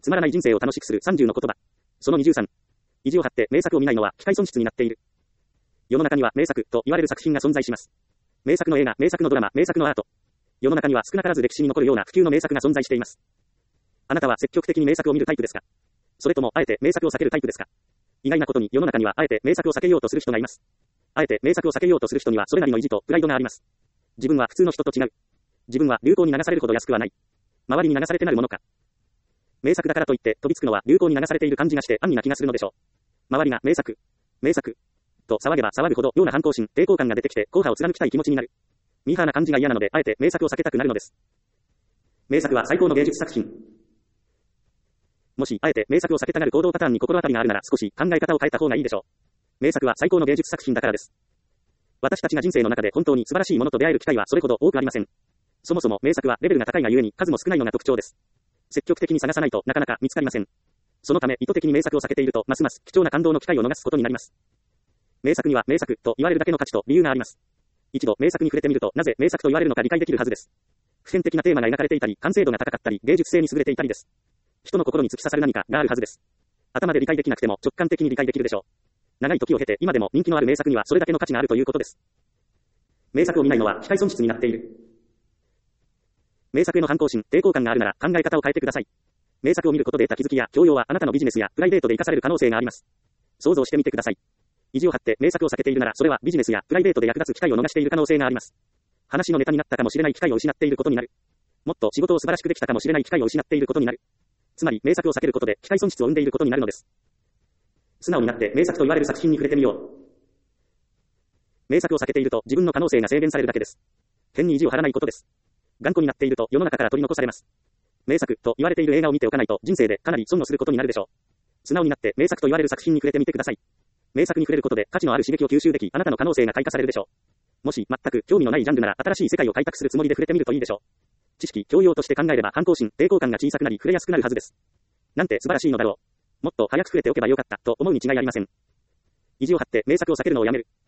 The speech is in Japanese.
つまらない人生を楽しくする30の言葉。その23。意地を張って名作を見ないのは機会損失になっている。世の中には名作と言われる作品が存在します。名作の映画、名作のドラマ、名作のアート。世の中には少なからず歴史に残るような普及の名作が存在しています。あなたは積極的に名作を見るタイプですか？それともあえて名作を避けるタイプですか？意外なことに世の中にはあえて名作を避けようとする人がいます。あえて名作を避けようとする人にはそれなりの意地とプライドがあります。自分は普通の人と違う。自分は流行に流されるほど安くはない。周りに流されてなるものか。名作だからといって飛びつくのは流行に流されている感じがして安易な気がするのでしょう。周りが名作、名作と騒げば騒ぐほどような反抗心、抵抗感が出てきて硬派を貫きたい気持ちになる。ミーハーな感じが嫌なのであえて名作を避けたくなるのです。名作は最高の芸術作品。もしあえて名作を避けたがる行動パターンに心当たりがあるなら少し考え方を変えた方がいいでしょう。名作は最高の芸術作品だからです。私たちが人生の中で本当に素晴らしいものと出会える機会はそれほど多くありません。そもそも名作はレベルが高いがゆえに数も少ないのが特徴です。積極的に探さないとなかなか見つかりません。そのため意図的に名作を避けているとますます貴重な感動の機会を逃すことになります。名作には名作と言われるだけの価値と理由があります。一度名作に触れてみるとなぜ名作と言われるのか理解できるはずです。普遍的なテーマが描かれていたり、完成度が高かったり、芸術性に優れていたりです。人の心に突き刺さる何かがあるはずです。頭で理解できなくても直感的に理解できるでしょう。長い時を経て今でも人気のある名作にはそれだけの価値があるということです。名作を見ないのは機会損失になっている。名作への反抗心、抵抗感があるなら考え方を変えてください。名作を見ることで得た気づきや教養はあなたのビジネスやプライベートで生かされる可能性があります。想像してみてください。意地を張って名作を避けているならそれはビジネスやプライベートで役立つ機会を逃している可能性があります。話のネタになったかもしれない機会を失っていることになる。もっと仕事を素晴らしくできたかもしれない機会を失っていることになる。つまり名作を避けることで機会損失を生んでいることになるのです。素直になって名作と言われる作品に触れてみよう。名作を避けていると自分の可能性が制限されるだけです。変に意地を張らないことです。頑固になっていると世の中から取り残されます。名作と言われている映画を見ておかないと人生でかなり損をすることになるでしょう。素直になって名作と言われる作品に触れてみてください。名作に触れることで価値のある刺激を吸収でき、あなたの可能性が開花されるでしょう。もし全く興味のないジャンルなら新しい世界を開拓するつもりで触れてみるといいでしょう。知識、教養として考えれば反抗心、抵抗感が小さくなり触れやすくなるはずです。なんて素晴らしいのだろう。もっと早く触れておけばよかったと思うに違いありません。意地を張って名作を避けるのをやめる。